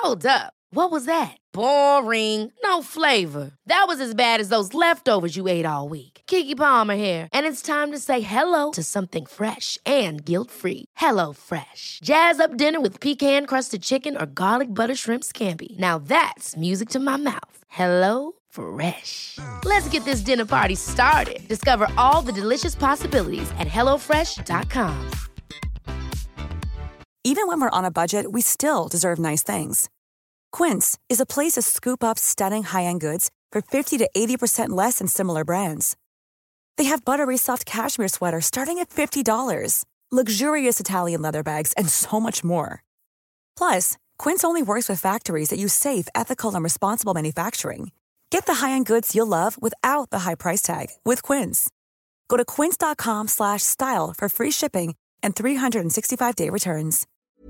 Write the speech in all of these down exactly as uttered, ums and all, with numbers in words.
Hold up. What was that? Boring. No flavor. That was as bad as those leftovers you ate all week. Keke Palmer here, and it's time to say hello to something fresh and guilt-free. Hello Fresh. Jazz up dinner with pecan-crusted chicken or garlic butter shrimp scampi. Now that's music to my mouth. Hello Fresh. Let's get this dinner party started. Discover all the delicious possibilities at hello fresh dot com. Even when we're on a budget, we still deserve nice things. Quince is a place to scoop up stunning high-end goods for fifty to eighty percent less than similar brands. They have buttery soft cashmere sweaters starting at fifty dollars, luxurious Italian leather bags, and so much more. Plus, Quince only works with factories that use safe, ethical, and responsible manufacturing. Get the high-end goods you'll love without the high price tag with Quince. Go to quince.com slash style for free shipping and three sixty-five day returns.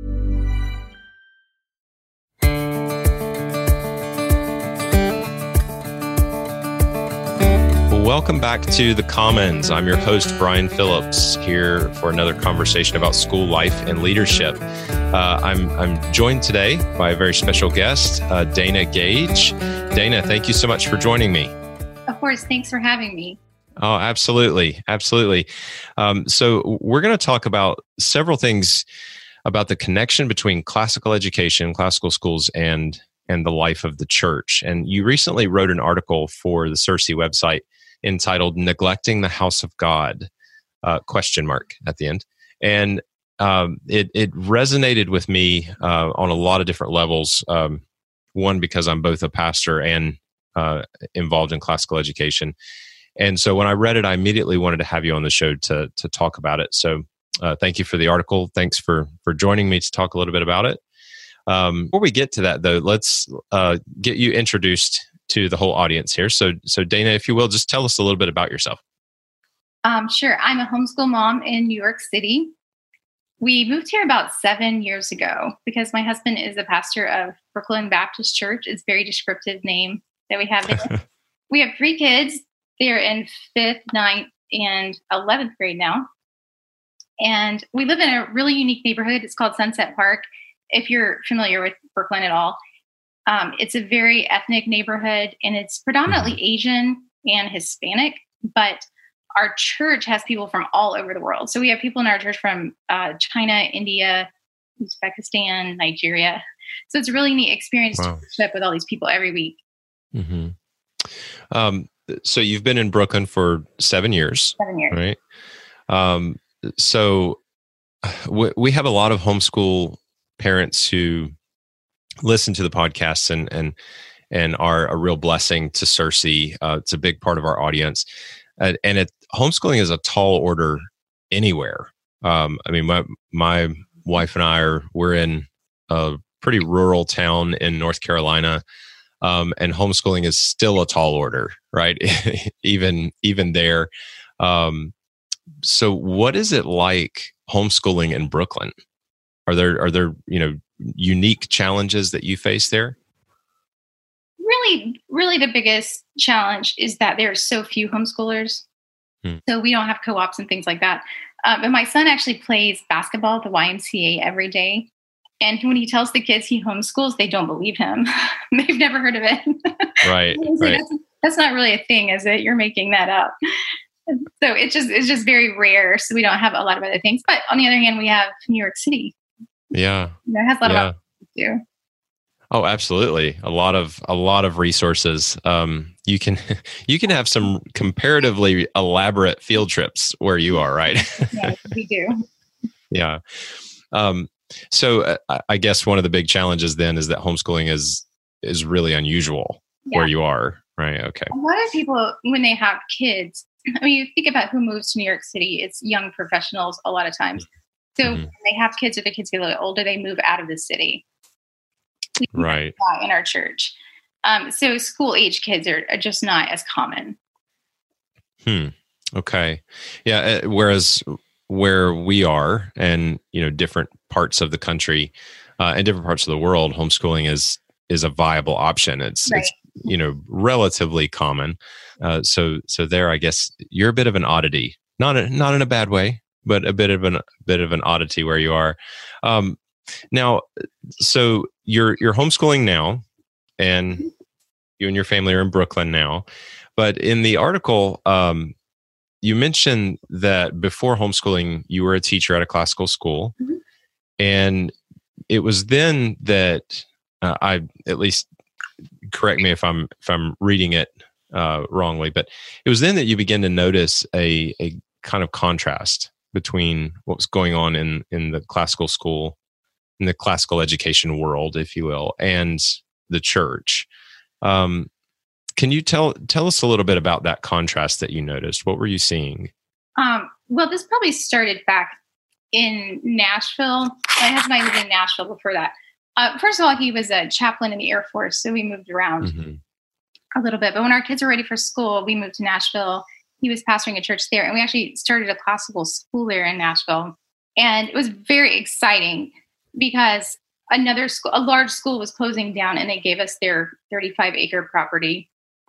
Welcome back to The Commons. I'm your host, Brian Phillips, here for another conversation about school life and leadership. Uh, I'm, I'm joined today by a very special guest, uh, Dana Gage. Dana, thank you so much for joining me. Of course. Thanks for having me. Oh, absolutely. Absolutely. Um, so we're going to talk about several things about the connection between classical education, classical schools, and, and the life of the church. And you recently wrote an article for the CiRCE website entitled "Neglecting the House of God?" Uh, question mark at the end. And um, it, it resonated with me uh, on a lot of different levels. Um, one, because I'm both a pastor and uh, involved in classical education. And so when I read it, I immediately wanted to have you on the show to to talk about it. So uh, thank you for the article. Thanks for for joining me to talk a little bit about it. Um, before we get to that, though, let's uh, get you introduced to the whole audience here. So, so Dana, if you will, just tell us a little bit about yourself. Um, sure. I'm a homeschool mom in New York City. We moved here about seven years ago because my husband is a pastor of Brooklyn Baptist Church. It's a very descriptive name that we have there. We have three kids. They're in fifth, ninth, and eleventh grade now. And we live in a really unique neighborhood. It's called Sunset Park. If you're familiar with Brooklyn at all, Um, it's a very ethnic neighborhood, and it's predominantly Asian and Hispanic, but our church has people from all over the world. So we have people in our church from uh, China, India, Uzbekistan, Nigeria. So it's a really neat experience wow. to worship with all these people every week. Mm-hmm. Um, so you've been in Brooklyn for seven years. Seven years. Right? Um, so we, we have a lot of homeschool parents who listen to the podcasts and and and are a real blessing to CiRCE. Uh, it's a big part of our audience, uh, and it homeschooling is a tall order anywhere. Um, I mean, my my wife and I are we're in a pretty rural town in North Carolina, um, and homeschooling is still a tall order, right? even even there. Um, so, what is it like homeschooling in Brooklyn? Are there are there you know unique challenges that you face there? Really, really the biggest challenge is that there are so few homeschoolers. Hmm. So we don't have co-ops and things like that. Uh, but my son actually plays basketball at the Y M C A every day. And when he tells the kids he homeschools, they don't believe him. They've never heard of it. Right, like, right. That's, that's not really a thing, is it? You're making that up. So it's just it's just very rare. So we don't have a lot of other things. But on the other hand, we have New York City. Yeah, it has a lot yeah. of to do. Oh, absolutely. A lot of a lot of resources. Um, you can you can have some comparatively elaborate field trips where you are, right? Yeah, we do. Yeah. Um, so uh, I guess one of the big challenges then is that homeschooling is is really unusual yeah. where you are, right? Okay. A lot of people, when they have kids, I mean, you think about who moves to New York City, it's young professionals a lot of times. So mm-hmm. when they have kids, or the kids get a little older, they move out of the city. We right. In our church. Um, so school age kids are, are just not as common. Hmm. Okay. Yeah. Uh, whereas where we are and, you know, different parts of the country uh, and different parts of the world, homeschooling is, is a viable option. It's, right. it's, you know, relatively common. Uh, so, so there, I guess you're a bit of an oddity, not, a, not in a bad way, but a bit of an, a bit of an oddity where you are. Um, Now, so you're you're homeschooling now, and you and your family are in Brooklyn now. But in the article, um, you mentioned that before homeschooling, you were a teacher at a classical school, mm-hmm. and it was then that uh, I, at least, correct me if I'm if I'm reading it uh, wrongly, but it was then that you began to notice a a kind of contrast between what was going on in in the classical school, in the classical education world, if you will, and the church. Um, can you tell tell us a little bit about that contrast that you noticed? What were you seeing? Um, well, this probably started back in Nashville. My husband and I lived in Nashville before that. Uh, first of all, he was a chaplain in the Air Force, so we moved around mm-hmm. a little bit. But when our kids were ready for school, we moved to Nashville. He was pastoring a church there, and we actually started a classical school there in Nashville. And it was very exciting because another school, a large school, was closing down, and they gave us their thirty-five acre property.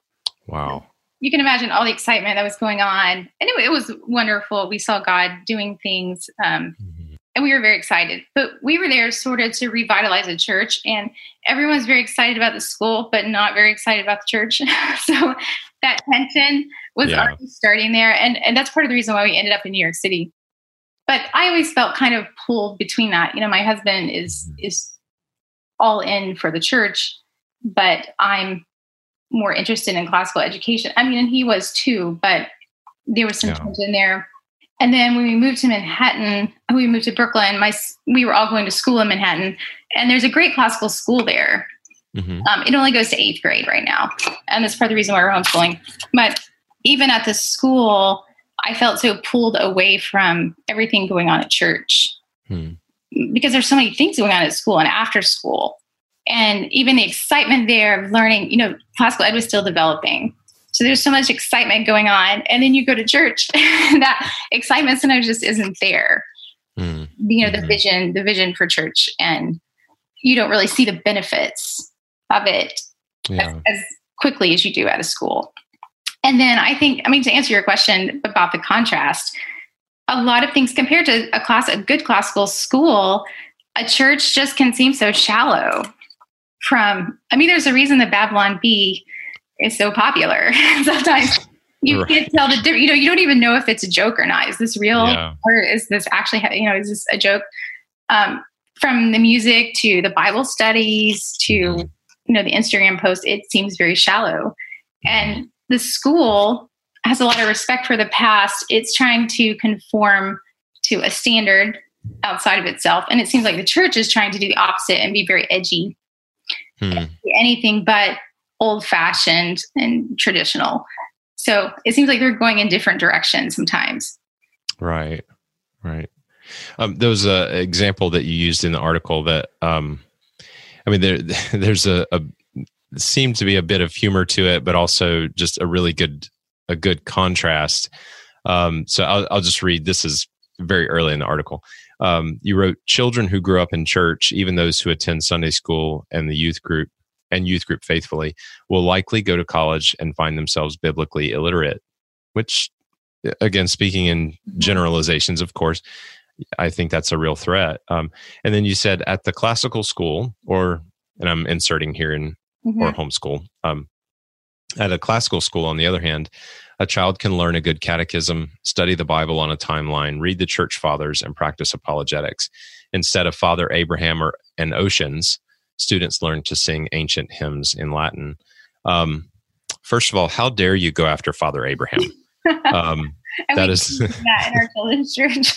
Wow. You can imagine all the excitement that was going on. Anyway, it was wonderful. We saw God doing things, um, mm-hmm. and we were very excited. But we were there sort of to revitalize the church, and everyone was very excited about the school, but not very excited about the church. So that tension was yeah. already starting there. And, and that's part of the reason why we ended up in New York City. But I always felt kind of pulled between that. You know, my husband is is all in for the church, but I'm more interested in classical education. I mean, and he was too, but there was some yeah. tension there. And then when we moved to Manhattan, we moved to Brooklyn, my we were all going to school in Manhattan, and there's a great classical school there. Mm-hmm. Um, it only goes to eighth grade right now. And that's part of the reason why we're homeschooling. But even at the school, I felt so pulled away from everything going on at church hmm. because there's so many things going on at school and after school. And even the excitement there of learning, you know, classical ed was still developing. So there's so much excitement going on. And then you go to church, that excitement sometimes just isn't there. Hmm. You know, the mm-hmm. vision, the vision for church, and you don't really see the benefits of it yeah. as, as quickly as you do at a school. And then I think, I mean, to answer your question about the contrast, a lot of things compared to a class, a good classical school, a church just can seem so shallow from, I mean, there's a reason that Babylon Bee is so popular. Sometimes you right. can't tell the difference, you know, you don't even know if it's a joke or not. Is this real yeah. or is this actually, you know, is this a joke? Um, from the music to the Bible studies to, you know, the Instagram post, it seems very shallow. And the school has a lot of respect for the past. It's trying to conform to a standard outside of itself. And it seems like the church is trying to do the opposite and be very edgy. Hmm. Anything but old-fashioned and traditional. So it seems like they're going in different directions sometimes. Right, right. Um, there was an example that you used in the article that, um, I mean, there, there's a, a seemed to be a bit of humor to it, but also just a really good, a good contrast. Um, so I'll, I'll just read. This is very early in the article. Um, you wrote, children who grew up in church, even those who attend Sunday school and the youth group and youth group faithfully, will likely go to college and find themselves biblically illiterate, which, again, speaking in generalizations, of course, I think that's a real threat. Um, and then you said at the classical school, or, and I'm inserting here in Mm-hmm. or homeschool. Um, at a classical school, on the other hand, a child can learn a good catechism, study the Bible on a timeline, read the church fathers, and practice apologetics. Instead of Father Abraham or and oceans, students learn to sing ancient hymns in Latin. Um, first of all, how dare you go after Father Abraham? Um, and that we is that in our children's church,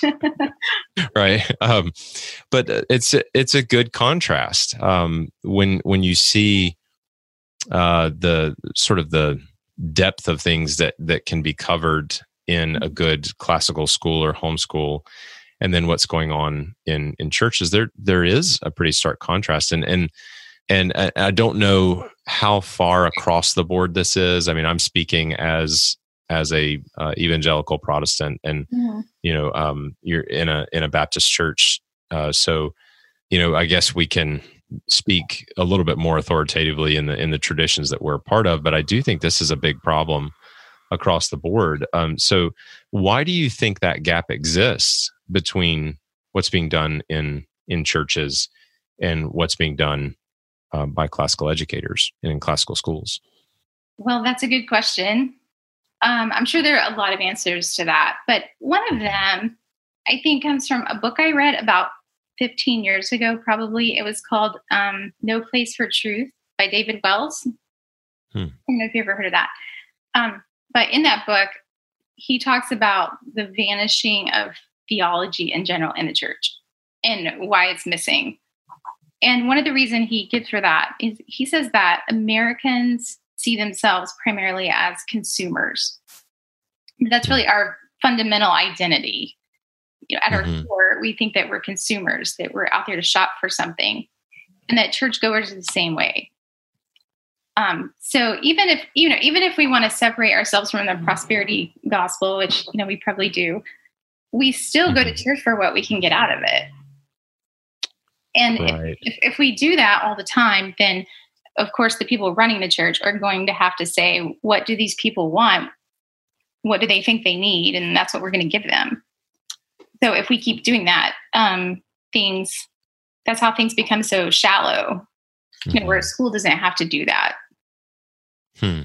right? Um, but it's it's a good contrast um, when when you see. Uh, the sort of the depth of things that that can be covered in a good classical school or homeschool, and then what's going on in in churches. There there is a pretty stark contrast, and and and I, I don't know how far across the board this is. I mean, I'm speaking as as a uh, evangelical Protestant, and mm-hmm. you know, um, you're in a in a Baptist church, uh, so you know, I guess we can speak a little bit more authoritatively in the in the traditions that we're a part of, but I do think this is a big problem across the board. Um, so why do you think that gap exists between what's being done in in churches and what's being done uh, by classical educators and in classical schools? Well, that's a good question. Um, I'm sure there are a lot of answers to that, but one of them I think comes from a book I read about fifteen years ago, probably. It was called um, No Place for Truth by David Wells. Hmm. I don't know if you ever heard of that. Um, but in that book, he talks about the vanishing of theology in general in the church and why it's missing. And one of the reasons he gives for that is he says that Americans see themselves primarily as consumers. That's really our fundamental identity. You know, at mm-hmm. our core, we think that we're consumers, that we're out there to shop for something, and that churchgoers are the same way. Um, so even if, you know, even if we want to separate ourselves from the prosperity gospel, which, you know, we probably do, we still go to church for what we can get out of it. And right. if, if, if we do that all the time, then of course the people running the church are going to have to say, what do these people want? What do they think they need? And that's what we're going to give them. So if we keep doing that, um, things, that's how things become so shallow, you know, mm-hmm. where a school doesn't have to do that. Hmm.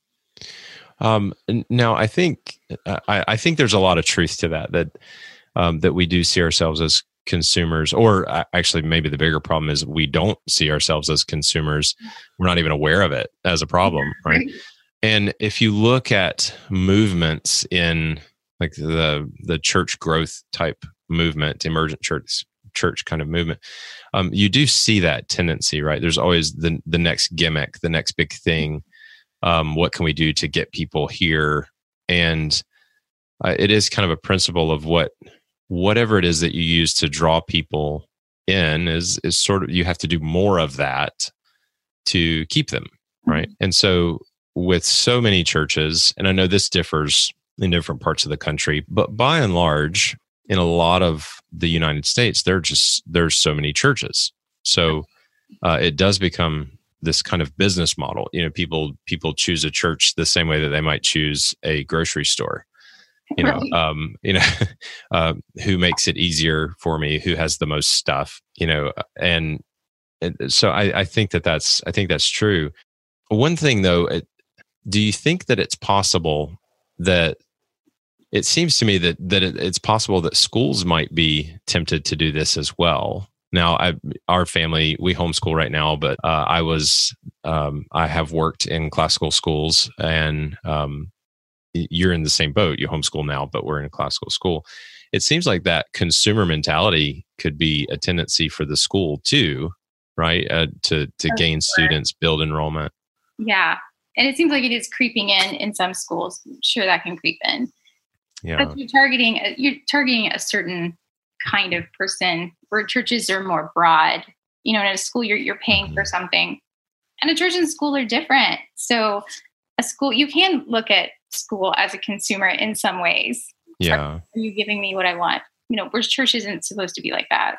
Um, now I think, I, I think there's a lot of truth to that, that, um, that we do see ourselves as consumers, or actually maybe the bigger problem is we don't see ourselves as consumers. We're not even aware of it as a problem. Right. And if you look at movements in like the, the church growth type movement, emergent church, church kind of movement, um, you do see that tendency, right? There's always the, the next gimmick, the next big thing. Um, what can we do to get people here? And uh, it is kind of a principle of what, whatever it is that you use to draw people in is, is sort of, you have to do more of that to keep them, right? Mm-hmm. And so with so many churches, and I know this differs in different parts of the country, but by and large, in a lot of the United States, there just, there's so many churches. So uh, it does become this kind of business model. You know, people, people choose a church the same way that they might choose a grocery store. You know, right. um, you know, uh, who makes it easier for me? Who has the most stuff? You know, and, and so I, I think that that's, I think that's true. One thing though, it, do you think that it's possible that it seems to me that that it, it's possible that schools might be tempted to do this as well? Now, I, our family, we homeschool right now, but uh, I was, um, I have worked in classical schools, and um, you're in the same boat. You homeschool now, but we're in a classical school. It seems like that consumer mentality could be a tendency for the school too, right? Uh, to to oh, gain sure. students, build enrollment. Yeah, and it seems like it is creeping in in some schools. I'm sure that can creep in. Yeah, but you're targeting a, you're targeting a certain kind of person, where churches are more broad. You know, in a school, you're you're paying mm-hmm. for something, and a church and school are different. So, a school, you can look at school as a consumer in some ways. Yeah, are you giving me what I want? You know, whereas church isn't supposed to be like that.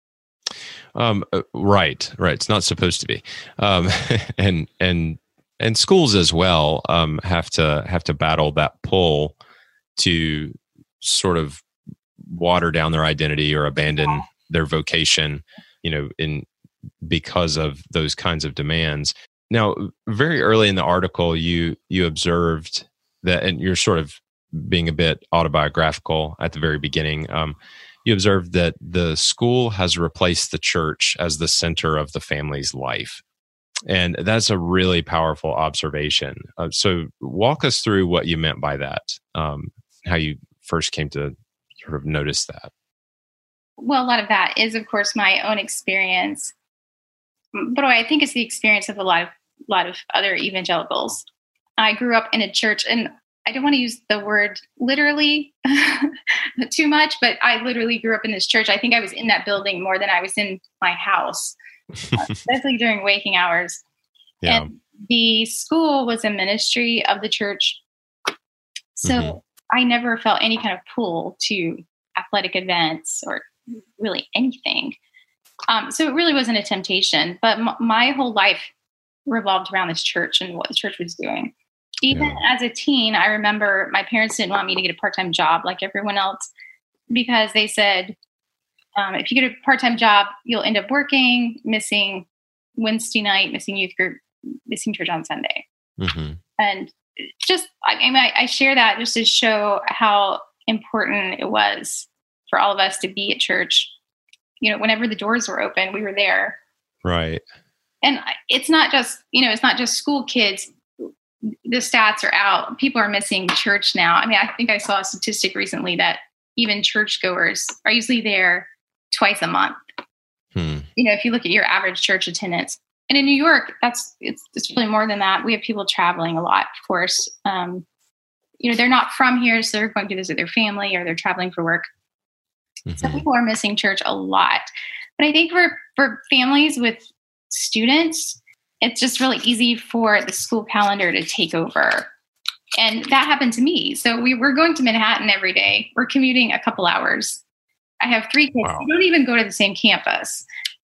Um, right, right. It's not supposed to be, um, and and and schools as well um, have to have to battle that pull to sort of water down their identity or abandon their vocation, you know, in because of those kinds of demands. Now, very early in the article, you you observed that, and you're sort of being a bit autobiographical at the very beginning. Um, you observed that the school has replaced the church as the center of the family's life. And that's a really powerful observation. Uh, so walk us through what you meant by that, um, how you first came to sort of notice that. Well, a lot of that is, of course, my own experience. But I think it's the experience of a lot of, lot of other evangelicals. I grew up in a church, and I don't want to use the word literally too much, but I literally grew up in this church. I think I was in that building more than I was in my house, especially during waking hours. Yeah. And the school was a ministry of the church. So mm-hmm. I never felt any kind of pull to athletic events or really anything. Um, so it really wasn't a temptation, but m- my whole life revolved around this church and what the church was doing. Even yeah. as a teen, I remember my parents didn't want me to get a part-time job like everyone else, because they said, Um, if you get a part-time job, you'll end up working, missing Wednesday night, missing youth group, missing church on Sunday. Mm-hmm. And just, I mean, I, I share that just to show how important it was for all of us to be at church. You know, whenever the doors were open, we were there. Right. And it's not just, you know, it's not just school kids. The stats are out. People are missing church now. I mean, I think I saw a statistic recently that even churchgoers are usually there twice a month. Hmm. You know, if you look at your average church attendance, and in New York, that's it's it's really more than that. We have people traveling a lot, of course. Um, you know, they're not from here, so they're going to visit their family or they're traveling for work. Mm-hmm. So people are missing church a lot. But I think for for families with students, it's just really easy for the school calendar to take over. And that happened to me. So we were going to Manhattan every day. We're commuting a couple hours. I have three kids. Wow. We don't even go to the same campus.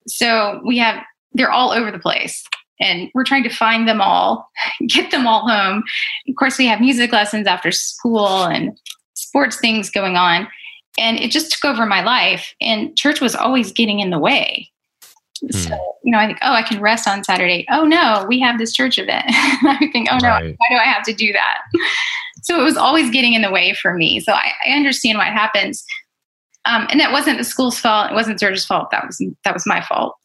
So we have, they're all over the place. And we're trying to find them all, get them all home. Of course, we have music lessons after school and sports things going on. And it just took over my life. And church was always getting in the way. Hmm. So, you know, I think, oh, I can rest on Saturday. Oh, no, we have this church event. I think, oh, no, right. Why do I have to do that? So it was always getting in the way for me. So I, I understand what happens. Um, and that wasn't the school's fault. It wasn't George's fault. That was that was my fault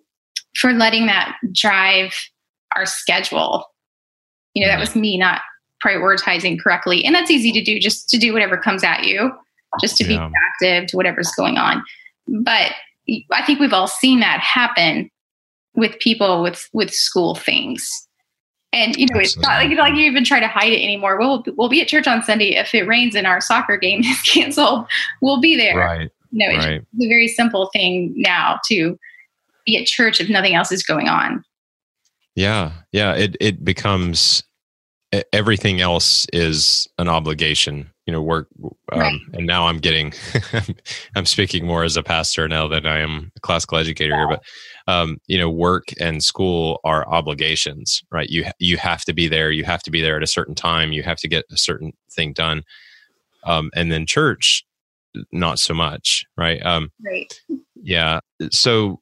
for letting that drive our schedule. You know, that was me not prioritizing correctly. And that's easy to do, just to do whatever comes at you, just to yeah. be active to whatever's going on. But I think we've all seen that happen with people with, with school things. And, you know, Absolutely. It's not like, like you even try to hide it anymore. We'll, we'll be at church on Sunday. If it rains and our soccer game is canceled, we'll be there. Right. You know, it's right. a very simple thing now to be at church if nothing else is going on. Yeah. Yeah. It, it becomes, everything else is an obligation, you know, work. Um, right. And now I'm getting, I'm speaking more as a pastor now than I am a classical educator yeah. here, but Um, you know, work and school are obligations, right? You you have to be there. You have to be there at a certain time. You have to get a certain thing done. Um, and then church, not so much, right? Um, right. Yeah. So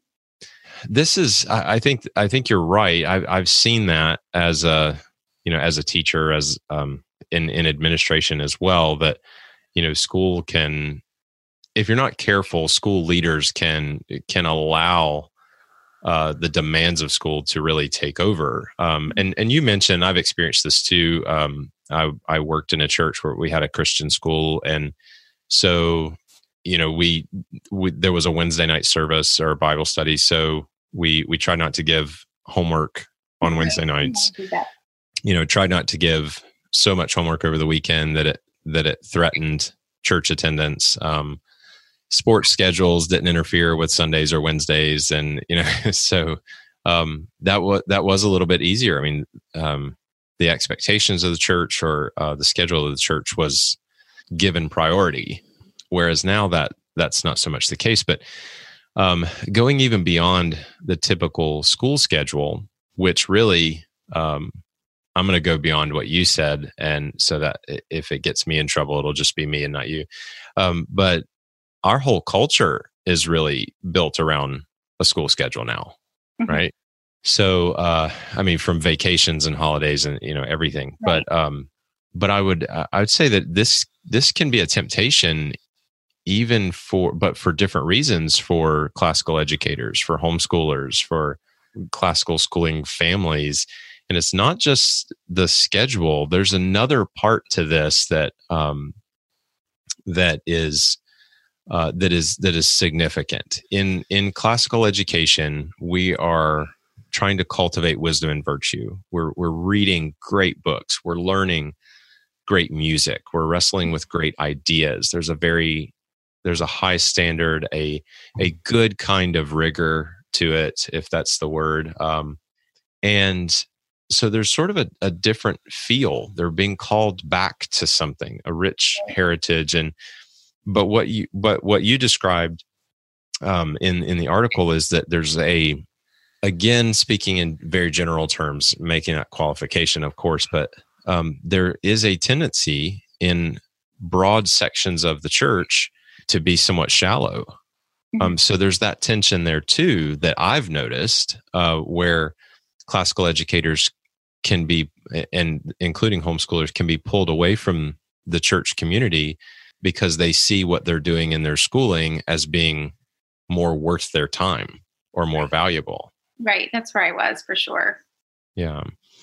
this is, I, I think, I think you're right. I've I've seen that as a, you know, as a teacher, as um, in in administration as well. That, you know, school can, if you're not careful, school leaders can can allow Uh, the demands of school to really take over. Um, and and you mentioned, I've experienced this too. Um, I, I worked in a church where we had a Christian school. And so, you know, we, we there was a Wednesday night service or Bible study. So we we try not to give homework on right. Wednesday nights. You know, try not to give so much homework over the weekend that it that it threatened church attendance. Um, sports schedules didn't interfere with Sundays or Wednesdays. And, you know, so um, that was, that was a little bit easier. I mean, um, the expectations of the church or uh, the schedule of the church was given priority. Whereas now that that's not so much the case, but um, going even beyond the typical school schedule, which really, um, I'm going to go beyond what you said. And so that if it gets me in trouble, it'll just be me and not you. Um, but our whole culture is really built around a school schedule now, mm-hmm. right? So, uh, I mean, from vacations and holidays and, you know, everything. Right. But, um, but I would, I would say that this, this can be a temptation even for, but for different reasons for classical educators, for homeschoolers, for classical schooling families. And it's not just the schedule. There's another part to this that, um, that is, Uh, that is that is significant. In in classical education, we are trying to cultivate wisdom and virtue. We're we're reading great books. We're learning great music. We're wrestling with great ideas. There's a very there's a high standard, a a good kind of rigor to it, if that's the word. Um, and so there's sort of a, a different feel. They're being called back to something, a rich heritage. And But what you but what you described um, in in the article is that there's a, again, speaking in very general terms, making that qualification, of course, but um, there is a tendency in broad sections of the church to be somewhat shallow, Um, so there's that tension there too that I've noticed, uh, where classical educators can be, and including homeschoolers, can be pulled away from the church community because they see what they're doing in their schooling as being more worth their time or more valuable. Right. That's where I was for sure. Yeah.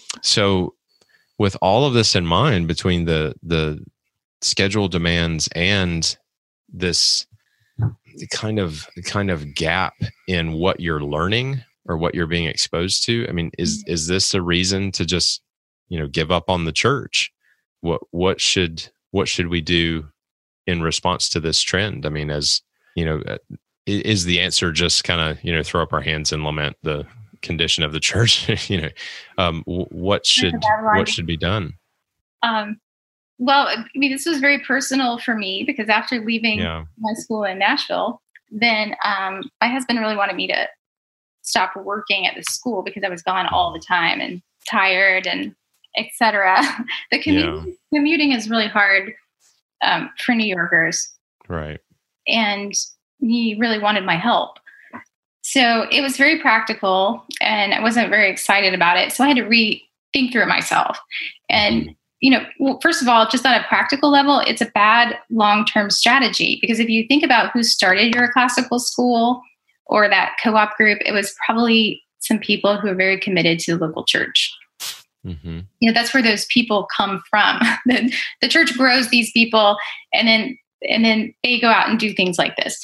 So with all of this in mind, between the the schedule demands and this kind of kind of gap in what you're learning or what you're being exposed to, I mean, is is this a reason to just, you know, give up on the church? What what should what should we do in response to this trend? I mean, as you know, is the answer just kind of, you know, throw up our hands and lament the condition of the church? you know, um, what should what should be done? Um, well, I mean, this was very personal for me because after leaving yeah. my school in Nashville, then um, my husband really wanted me to stop working at the school because I was gone all the time and tired and et cetera. The commu- yeah. commuting is really hard um, for New Yorkers. Right. And he really wanted my help. So it was very practical and I wasn't very excited about it. So I had to rethink through it myself. And, you know, well, first of all, just on a practical level, it's a bad long-term strategy because if you think about who started your classical school or that co-op group, it was probably some people who are very committed to the local church. Mm-hmm. You know, that's where those people come from. the, the church grows these people and then and then they go out and do things like this.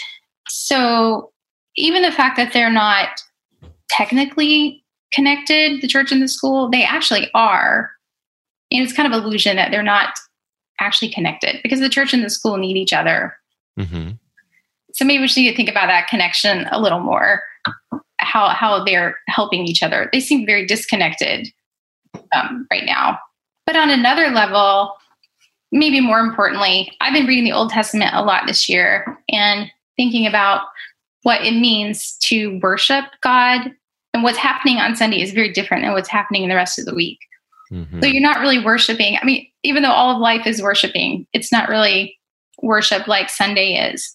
So even the fact that they're not technically connected, the church and the school, they actually are. And it's kind of illusion that they're not actually connected because the church and the school need each other. Mm-hmm. So maybe we should need to think about that connection a little more, how how they're helping each other. They seem very disconnected um, right now. But on another level, maybe more importantly, I've been reading the Old Testament a lot this year and thinking about what it means to worship God. And what's happening on Sunday is very different than what's happening in the rest of the week. Mm-hmm. So you're not really worshiping. I mean, even though all of life is worshiping, it's not really worship like Sunday is.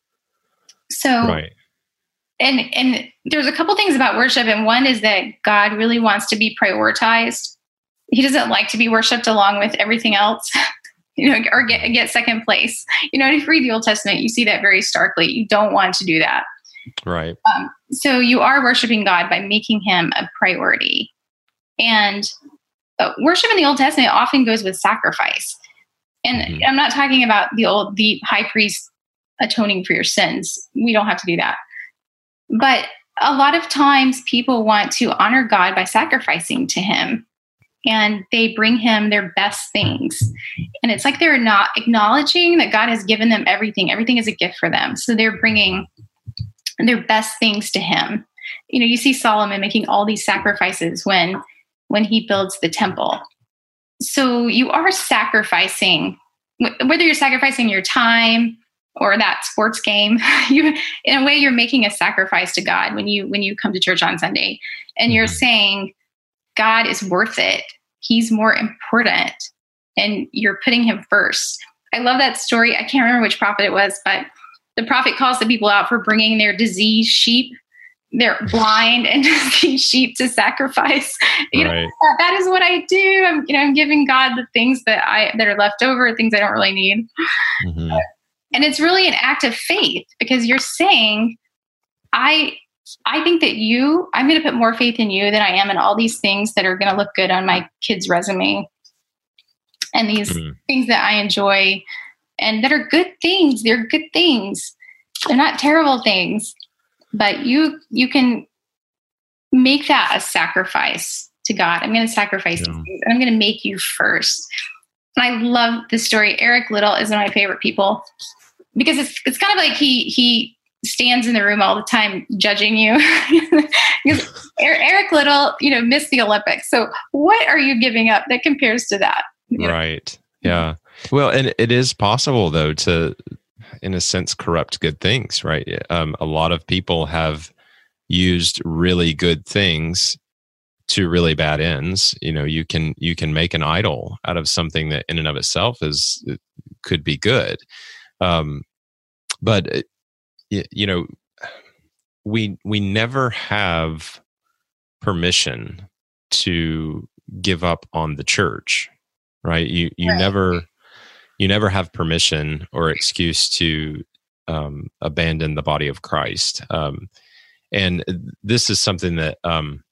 So, right. and, and there's a couple things about worship. And one is that God really wants to be prioritized. He doesn't like to be worshiped along with everything else. You know, or get get second place. You know, if you read the Old Testament, you see that very starkly. You don't want to do that. Right. Um, so you are worshiping God by making him a priority. And uh, worship in the Old Testament often goes with sacrifice. And mm-hmm. I'm not talking about the old, the high priest atoning for your sins. We don't have to do that. But a lot of times people want to honor God by sacrificing to him. And they bring him their best things. And it's like they're not acknowledging that God has given them everything. Everything is a gift for them. So they're bringing their best things to him. You know, you see Solomon making all these sacrifices when, when he builds the temple. So you are sacrificing, whether you're sacrificing your time or that sports game, you, in a way, you're making a sacrifice to God when you, when you come to church on Sunday and you're saying, God is worth it. He's more important. And you're putting him first. I love that story. I can't remember which prophet it was, but the prophet calls the people out for bringing their diseased sheep, their blind and diseased sheep to sacrifice. You right. know, that, that is what I do. I'm, you know, I'm giving God the things that I, that are left over, things I don't really need. Mm-hmm. And it's really an act of faith because you're saying, I, I think that you, I'm going to put more faith in you than I am in all these things that are going to look good on my kid's resume and these mm-hmm. things that I enjoy and that are good things. They're good things. They're not terrible things, but you, you can make that a sacrifice to God. I'm going to sacrifice yeah. these things. I'm going to make you first. And I love this story. Eric Liddell is one of my favorite people because it's, it's kind of like he, he, stands in the room all the time judging you. Because Eric Liddell, you know, missed the Olympics. So what are you giving up that compares to that? You know? Right. Yeah. Well, and it is possible though to, in a sense, corrupt good things, right? Um, a lot of people have used really good things to really bad ends. You know, you can you can make an idol out of something that in and of itself is could be good. Um, but you know, we we never have permission to give up on the church, right? You you Right. never you never have permission or excuse to um, abandon the body of Christ. Um, and this is something that um,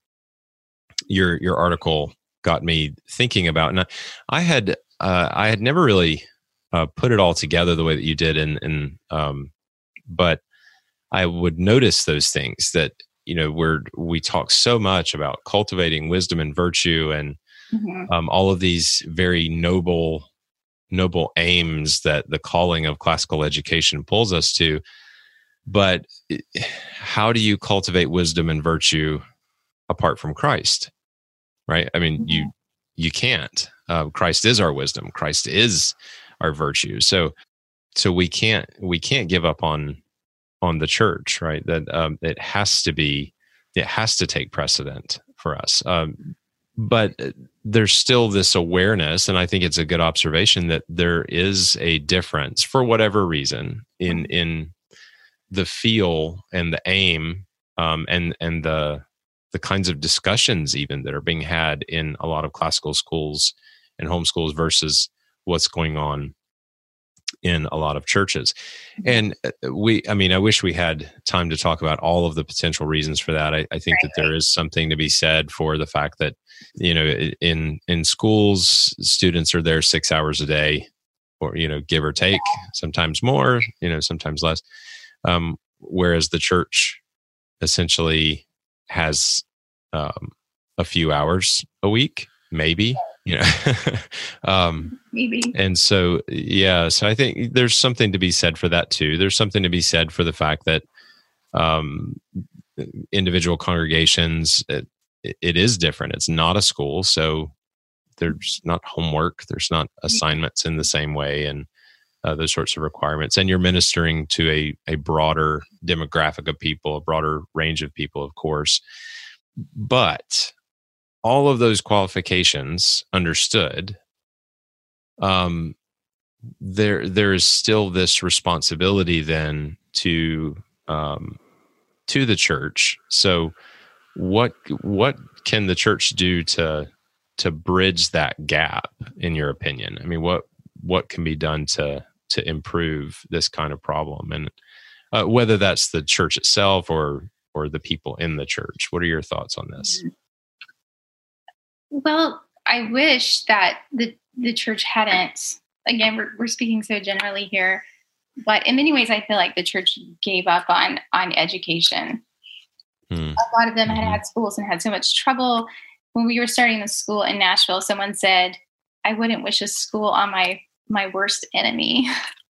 your your article got me thinking about, and I, I had uh, I had never really uh, put it all together the way that you did, and and um, but I would notice those things that, you know, we're we talk so much about cultivating wisdom and virtue, and Mhm. um, all of these very noble noble aims that the calling of classical education pulls us to. But it- how do you cultivate wisdom and virtue apart from Christ? Right? I mean, you you can't. Uh, Christ is our wisdom. Christ is our virtue. So so we can't we can't give up on on the church, right? That um, it has to be it has to take precedent for us. Um, but there's still this awareness, and I think it's a good observation that there is a difference for whatever reason in in the feel and the aim, um, and and the the kinds of discussions even that are being had in a lot of classical schools and homeschools versus what's going on in a lot of churches. And we, I mean, I wish we had time to talk about all of the potential reasons for that. I, I think that there is something to be said for the fact that, you know, in, in schools, students are there six hours a day, or, you know, give or take, sometimes more, you know, sometimes less. Um, whereas the church essentially has um, a few hours a week, maybe, you know. um, Maybe. and so, yeah, so I think there's something to be said for that too. There's something to be said for the fact that um, individual congregations, it, it is different. It's not a school, so there's not homework, there's not assignments in the same way, and uh, those sorts of requirements. And you're ministering to a, a broader demographic of people, a broader range of people, of course. But all of those qualifications understood, um, there there is still this responsibility then to um, to the church. So, what what can the church do to to bridge that gap, in your opinion? I mean, what what can be done to to improve this kind of problem, and uh, whether that's the church itself or or the people in the church? What are your thoughts on this? Well, I wish that the, the church hadn't, again, we're, we're speaking so generally here, but in many ways, I feel like the church gave up on, on education. Hmm. A lot of them had Mhm. had schools and had so much trouble. When we were starting the school in Nashville, someone said, I wouldn't wish a school on my, my worst enemy.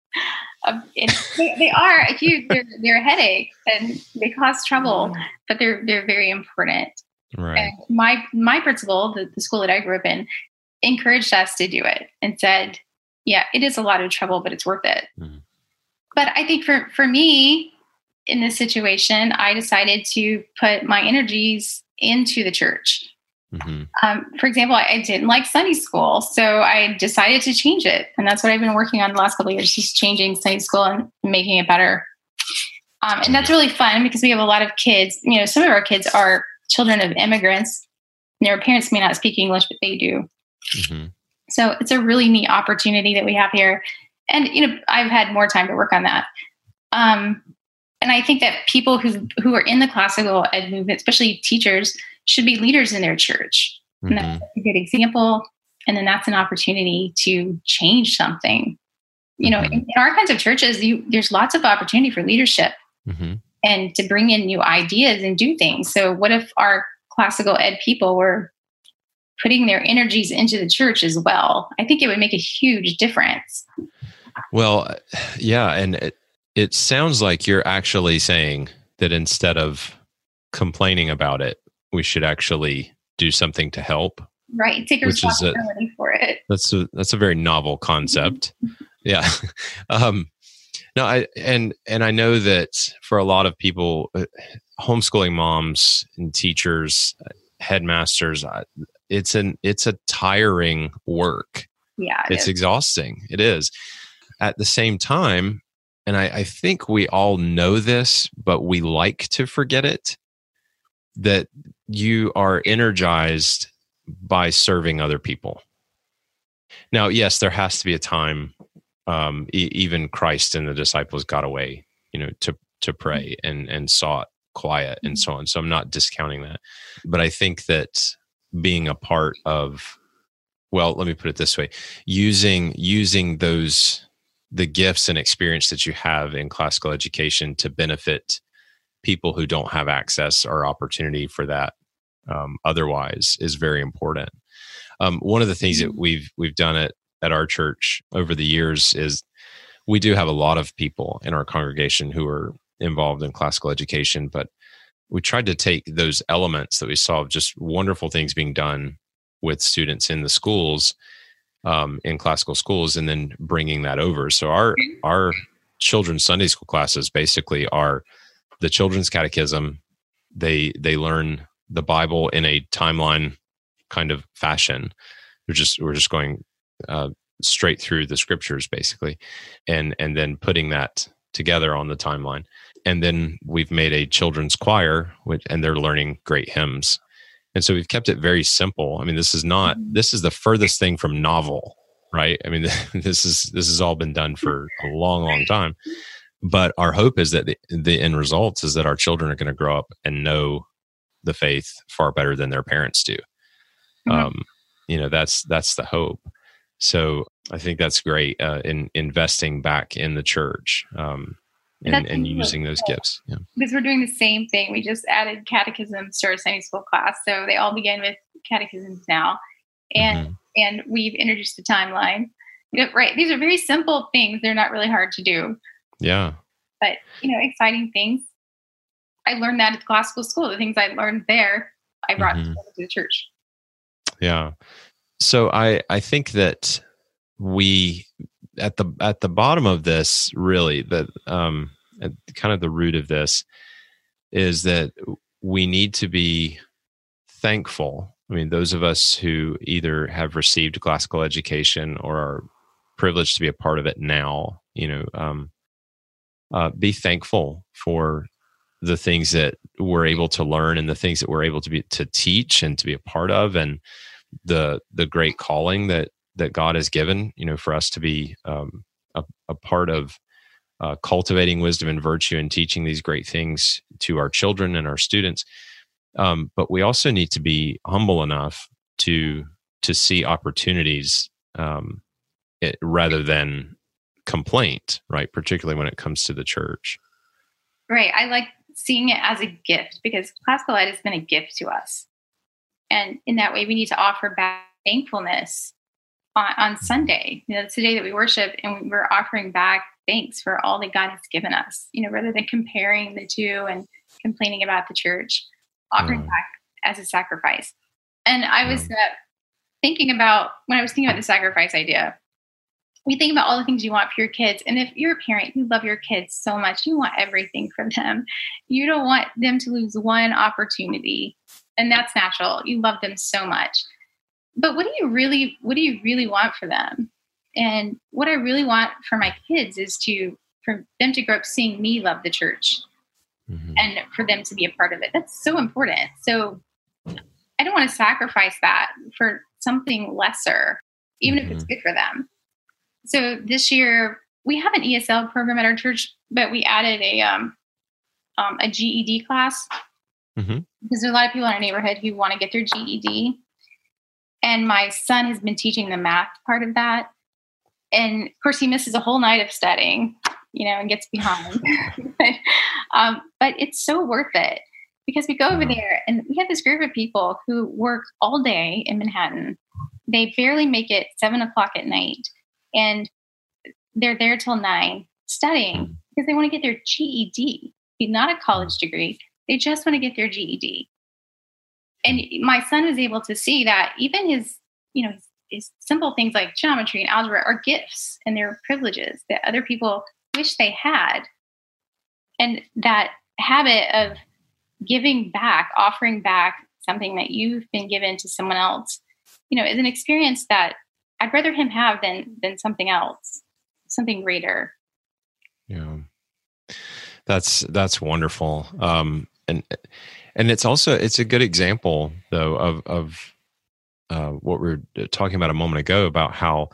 Um, it, they, they are a huge, they're, they're a headache and they cause trouble, but they're, they're very important. Right. And my my principal, the, the school that I grew up in, encouraged us to do it and said, yeah, it is a lot of trouble, but it's worth it. Mm-hmm. But I think for, for me, in this situation, I decided to put my energies into the church. Mm-hmm. Um, for example, I, I didn't like Sunday school, so I decided to change it. And that's what I've been working on the last couple of years, just changing Sunday school and making it better. Um, and that's really fun because we have a lot of kids. You know, some of our kids are children of immigrants. Their parents may not speak English, but they do. Mm-hmm. So it's a really neat opportunity that we have here. And, you know, I've had more time to work on that. Um, and I think that people who who are in the classical ed movement, especially teachers, should be leaders in their church. Mm-hmm. And that's a good example. And then that's an opportunity to change something. You know, mm-hmm. in, in our kinds of churches, you, there's lots of opportunity for leadership. Mm-hmm. And to bring in new ideas and do things. So what if our classical ed people were putting their energies into the church as well? I think it would make a huge difference. Well, yeah. And it, it sounds like you're actually saying that instead of complaining about it, we should actually do something to help. Right. Take responsibility a, for it. That's a, that's a very novel concept. Mm-hmm. Yeah. um, No, I and and I know that for a lot of people, uh, homeschooling moms and teachers, uh, headmasters, uh, it's an it's a tiring work. Yeah, it it's is. exhausting. It is. At the same time, and I, I think we all know this, but we like to forget it, that you are energized by serving other people. Now, yes, there has to be a time, um, e- even Christ and the disciples got away, you know, to to pray and and sought quiet and so on. So I'm not discounting that. But I think that being a part of, well, let me put it this way, using using those, the gifts and experience that you have in classical education to benefit people who don't have access or opportunity for that um, otherwise is very important. Um, one of the things that we've we've done at, at our church over the years is we do have a lot of people in our congregation who are involved in classical education, but we tried to take those elements that we saw of just wonderful things being done with students in the schools, um, in classical schools, and then bringing that over. So our our children's Sunday school classes basically are the children's catechism. They they learn the Bible in a timeline kind of fashion. We're just we're just going uh, straight through the scriptures basically, and and then putting that together on the timeline. And then we've made a children's choir, which, and they're learning great hymns. And so we've kept it very simple. I mean, this is not this is the furthest thing from novel, right? I mean, this is this has all been done for a long, long time. But our hope is that the, the end results is that our children are going to grow up and know the faith far better than their parents do. Mm-hmm. Um, you know, that's that's the hope. So I think that's great uh, in investing back in the church um, and, and using those gifts. Yeah. Because we're doing the same thing. We just added catechisms to our Sunday school class. So they all begin with catechisms now. And mm-hmm. and we've introduced the timeline. You know, right. These are very simple things. They're not really hard to do. Yeah. But, you know, exciting things. I learned that at the classical school. The things I learned there, I brought mm-hmm. to the church. Yeah. So I, I think that we at the at the bottom of this, really, that um, at kind of the root of this is that we need to be thankful. I mean, those of us who either have received classical education or are privileged to be a part of it now, you know, um, uh, be thankful for the things that we're able to learn and the things that we're able to be to teach and to be a part of, and the the great calling that that God has given, you know, for us to be um, a, a part of uh, cultivating wisdom and virtue and teaching these great things to our children and our students. Um, but we also need to be humble enough to to see opportunities um, it, rather than complaint, right? Particularly when it comes to the church. Right. I like seeing it as a gift because classical ed has been a gift to us. And in that way, we need to offer back thankfulness on, on Sunday. You know, it's the day that we worship, and we're offering back thanks for all that God has given us, you know, rather than comparing the two and complaining about the church, offering mm. back as a sacrifice. And I was mm. uh, thinking about, when I was thinking about the sacrifice idea, we think about all the things you want for your kids. And if you're a parent, you love your kids so much, you want everything for them. You don't want them to lose one opportunity. And that's natural. You love them so much. But what do you really, what do you really want for them? And what I really want for my kids is to, for them to grow up seeing me love the church mm-hmm. and for them to be a part of it. That's so important. So I don't want to sacrifice that for something lesser, even mm-hmm. if it's good for them. So this year we have an E S L program at our church, but we added a, um, um, a G E D class. Mm-hmm. Because there are a lot of people in our neighborhood who want to get their G E D. And my son has been teaching the math part of that. And of course, he misses a whole night of studying, you know, and gets behind. but, um, but it's so worth it because we go over there and we have this group of people who work all day in Manhattan. They barely make it seven o'clock at night. And they're there till nine studying because they want to get their G E D, not a college degree. They just want to get their G E D. And my son is able to see that even his, you know, his, his simple things like geometry and algebra are gifts and they're privileges that other people wish they had. And that habit of giving back, offering back something that you've been given to someone else, you know, is an experience that I'd rather him have than than something else, something greater. Yeah. That's that's wonderful. Um, and and it's also it's a good example though of of uh, what we were talking about a moment ago about how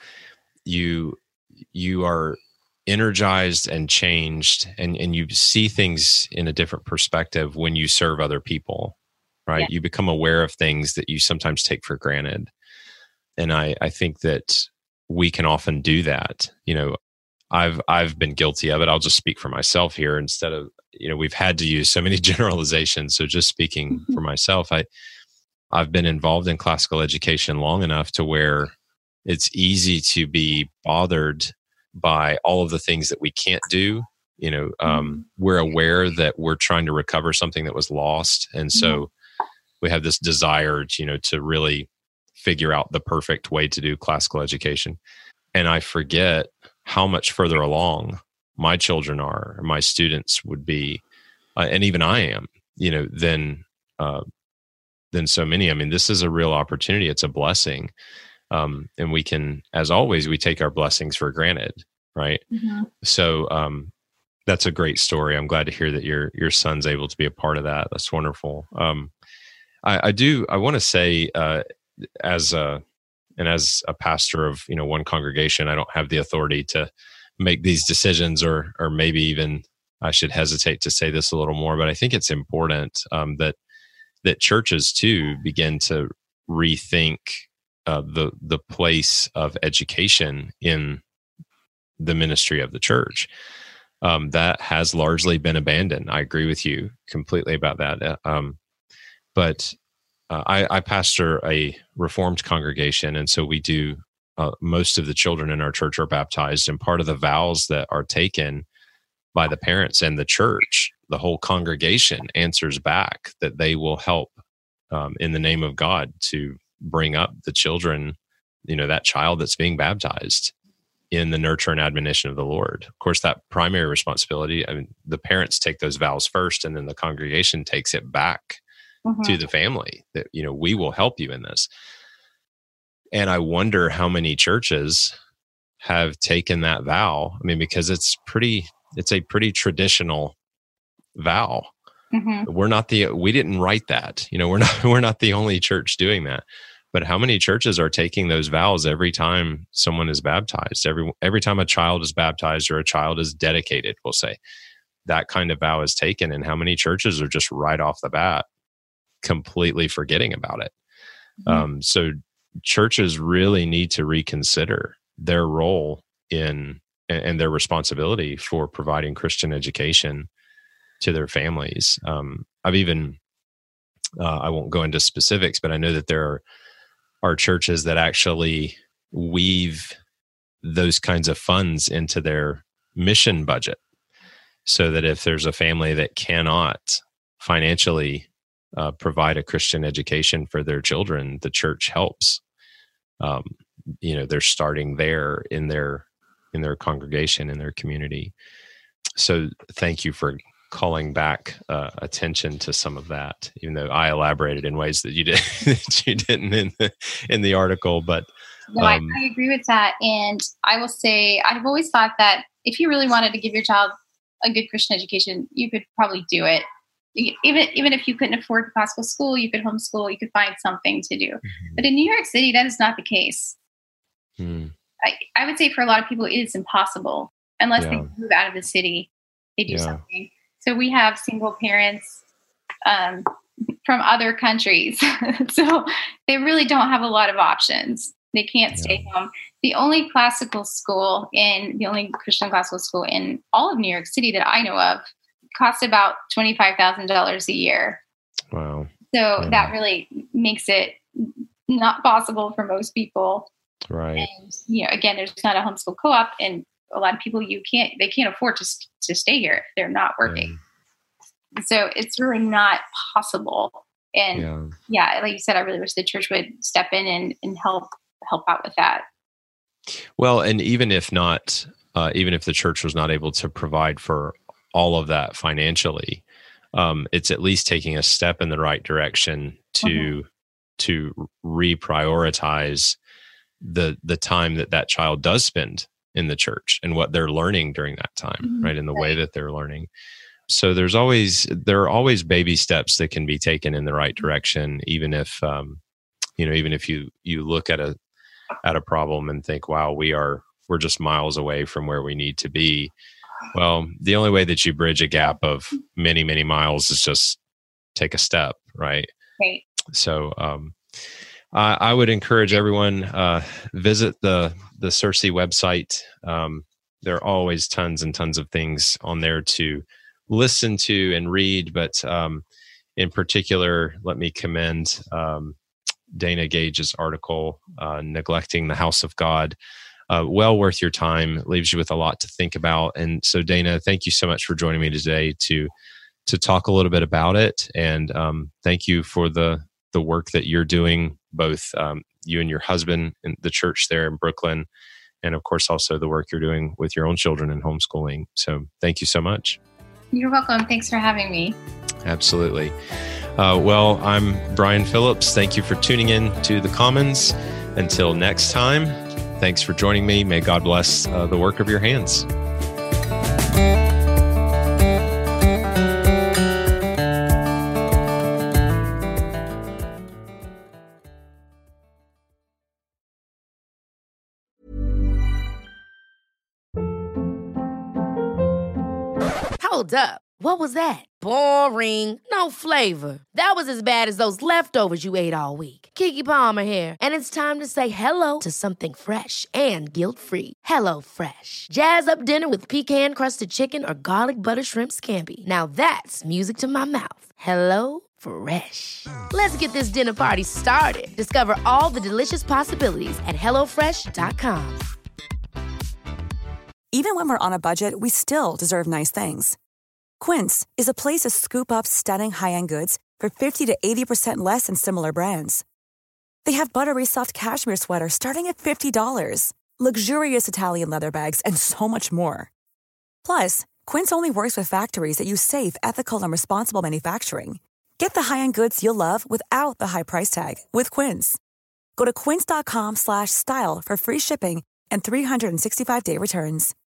you you are energized and changed, and and you see things in a different perspective when you serve other people, right? Yeah. You become aware of things that you sometimes take for granted, and I I think that we can often do that. You know, I've I've been guilty of it. I'll just speak for myself here instead of, you know, we've had to use so many generalizations. So just speaking mm-hmm. for myself, I I've been involved in classical education long enough to where it's easy to be bothered by all of the things that we can't do. You know, um, mm-hmm. we're aware that we're trying to recover something that was lost, and so mm-hmm. we have this desire, you know, to really figure out the perfect way to do classical education, and I forget how much further along my children are, or my students would be, uh, and even I am, you know, than uh, than so many. I mean, this is a real opportunity. It's a blessing, um, and we can, as always, we take our blessings for granted, right? Mm-hmm. So um, that's a great story. I'm glad to hear that your your son's able to be a part of that. That's wonderful. Um, I, I do. I want to say, uh, as a And as a pastor of, you know, one congregation, I don't have the authority to make these decisions, or or maybe even I should hesitate to say this a little more. But I think it's important um, that that churches too begin to rethink uh, the the place of education in the ministry of the church. Um, that has largely been abandoned. I agree with you completely about that. Um, but Uh, I, I pastor a Reformed congregation, and so we do, uh, most of the children in our church are baptized, and part of the vows that are taken by the parents and the church, the whole congregation answers back that they will help um, in the name of God to bring up the children, you know, that child that's being baptized in the nurture and admonition of the Lord. Of course, that primary responsibility, I mean, the parents take those vows first, and then the congregation takes it back Mm-hmm. to the family that, you know, we will help you in this. And I wonder how many churches have taken that vow. I mean, because it's pretty, it's a pretty traditional vow. Mm-hmm. We're not the, we didn't write that, you know, we're not, we're not the only church doing that. But how many churches are taking those vows every time someone is baptized? Every, every time a child is baptized or a child is dedicated, we'll say that kind of vow is taken. And how many churches are just right off the bat completely forgetting about it. Mm-hmm. Um, so churches really need to reconsider their role in and their responsibility for providing Christian education to their families. Um, I've even, uh, I won't go into specifics, but I know that there are, are churches that actually weave those kinds of funds into their mission budget, so that if there's a family that cannot financially Uh, provide a Christian education for their children, the church helps. Um, you know, they're starting there in their in their congregation, in their community. So, thank you for calling back uh, attention to some of that, even though I elaborated in ways that you did that you didn't in the in the article. But no, um, I, I agree with that, and I will say I've always thought that if you really wanted to give your child a good Christian education, you could probably do it. Even even if you couldn't afford classical school, you could homeschool, you could find something to do. Mm-hmm. But in New York City, that is not the case. Mm. I, I would say for a lot of people, it is impossible unless yeah. they move out of the city, they do yeah. something. So we have single parents um, from other countries. So they really don't have a lot of options. They can't yeah. stay home. The only classical school in, the only Christian classical school in all of New York City that I know of costs about twenty-five thousand dollars a year. Wow. So yeah. that really makes it not possible for most people. Right. And, you know, again, there's not a homeschool co-op, and a lot of people, you can't, they can't afford to, to stay here if they're not working. Yeah. So it's really not possible. And yeah. yeah, like you said, I really wish the church would step in and, and help, help out with that. Well, and even if not, uh, even if the church was not able to provide for all of that financially, um, it's at least taking a step in the right direction to mm-hmm. to reprioritize the the time that that child does spend in the church and what they're learning during that time, mm-hmm. right? In the right. way that they're learning. so there's always, there are always baby steps that can be taken in the right direction, even if, um, you know, even if you, you look at a, at a problem and think, wow, we are, we're just miles away from where we need to be. Well, the only way that you bridge a gap of many, many miles is just take a step, right? Right. So, um, I, I would encourage everyone, uh, visit the, the CiRCE website. Um, there are always tons and tons of things on there to listen to and read, but, um, in particular, let me commend, um, Dana Gage's article, uh, Neglecting the House of God. Uh, well worth your time. It leaves you with a lot to think about. And so, Dana, thank you so much for joining me today to to talk a little bit about it. And um, thank you for the the work that you're doing, both um, you and your husband in the church there in Brooklyn, and of course also the work you're doing with your own children in homeschooling. So, thank you so much. You're welcome. Thanks for having me. Absolutely. Uh, well, I'm Brian Phillips. Thank you for tuning in to The Commons. Until next time, thanks for joining me. May God bless uh, the work of your hands. Hold up. What was that? Boring. No flavor. That was as bad as those leftovers you ate all week. Keke Palmer here, and it's time to say hello to something fresh and guilt-free. Hello Fresh. Jazz up dinner with pecan-crusted chicken or garlic butter shrimp scampi. Now that's music to my mouth. Hello Fresh. Let's get this dinner party started. Discover all the delicious possibilities at hello fresh dot com. Even when we're on a budget, we still deserve nice things. Quince is a place to scoop up stunning high-end goods for fifty to eighty percent less than similar brands. They have buttery soft cashmere sweaters starting at fifty dollars, luxurious Italian leather bags, and so much more. Plus, Quince only works with factories that use safe, ethical, and responsible manufacturing. Get the high-end goods you'll love without the high price tag with Quince. Go to quince dot com slash style for free shipping and three sixty-five day returns.